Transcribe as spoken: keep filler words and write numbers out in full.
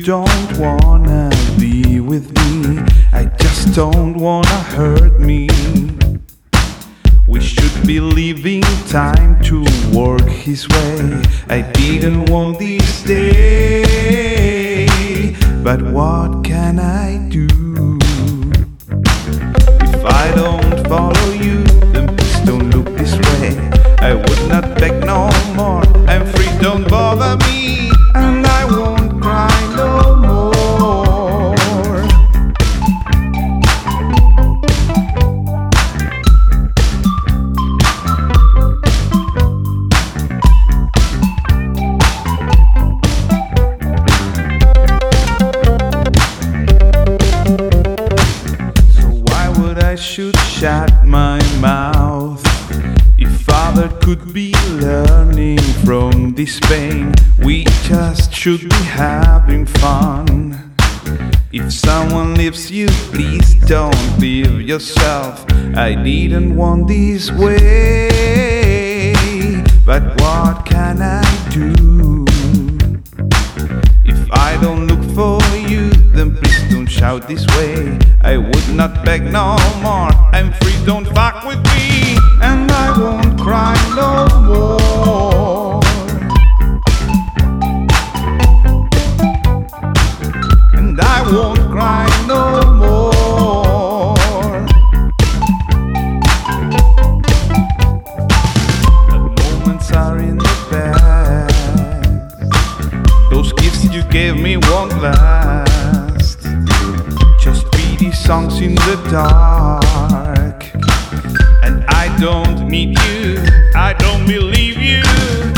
don't wanna be with me, I just don't wanna hurt me. We should be leaving time to work his way. I didn't want this day, but what can I do? If I don't follow you, then please don't look this way. I would not beg no more, I'm free, don't bother me, and I won't cry no more. So why would I should shut my mouth if other could be learning from this pain? We just should be having fun. If someone leaves you, please don't leave yourself. I didn't want this way, but what can I do? If I don't look for you, then please don't shout this way. I would not beg no more, I'm free, don't fuck with me, and I won't cry no more. And I won't cry no more. The moments are in the past, those gifts you gave me won't last. Just pretty songs in the dark, and I don't need you, I don't believe you.